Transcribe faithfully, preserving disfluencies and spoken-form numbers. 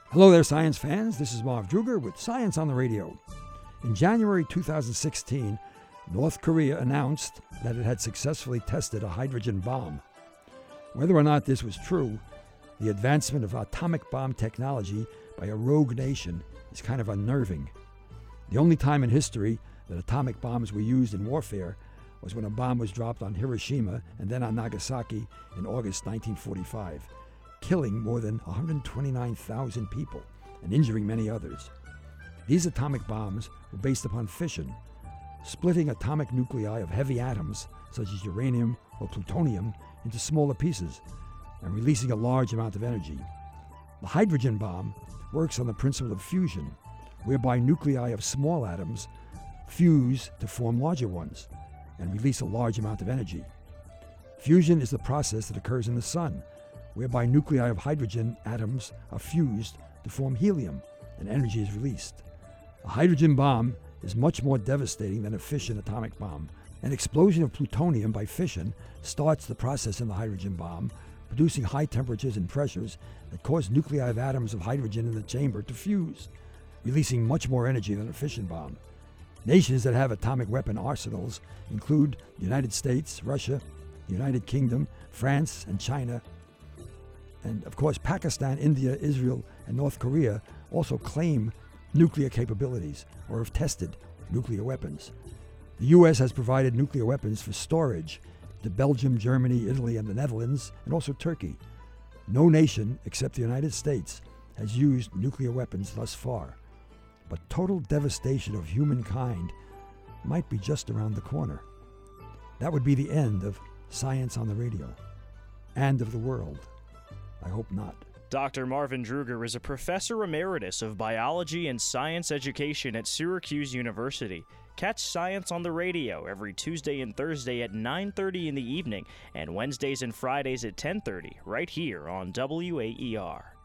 Hello there, science fans. This is Marv Druger with Science on the Radio. In January two thousand sixteen, North Korea announced that it had successfully tested a hydrogen bomb. Whether or not this was true, the advancement of atomic bomb technology by a rogue nation is kind of unnerving. The only time in history that atomic bombs were used in warfare was when a bomb was dropped on Hiroshima and then on Nagasaki in August nineteen forty-five, killing more than one hundred twenty-nine thousand people and injuring many others. These atomic bombs were based upon fission, splitting atomic nuclei of heavy atoms such as uranium or plutonium into smaller pieces and releasing a large amount of energy. The hydrogen bomb works on the principle of fusion, whereby nuclei of small atoms fuse to form larger ones and release a large amount of energy. Fusion is the process that occurs in the sun, whereby nuclei of hydrogen atoms are fused to form helium and energy is released. A hydrogen bomb is much more devastating than a fission atomic bomb. An explosion of plutonium by fission starts the process in the hydrogen bomb, producing high temperatures and pressures that cause nuclei of atoms of hydrogen in the chamber to fuse, releasing much more energy than a fission bomb. Nations that have atomic weapon arsenals include the United States, Russia, the United Kingdom, France, and China. And of course, Pakistan, India, Israel, and North Korea also claim nuclear capabilities or have tested nuclear weapons. The U S has provided nuclear weapons for storage to Belgium, Germany, Italy, and the Netherlands, and also Turkey. No nation except the United States has used nuclear weapons thus far. But total devastation of humankind might be just around the corner. That would be the end of Science on the Radio and of the world. I hope not. Doctor Marvin Druger is a professor emeritus of biology and science education at Syracuse University. Catch Science on the Radio every Tuesday and Thursday at nine thirty in the evening and Wednesdays and Fridays at ten thirty right here on W A E R.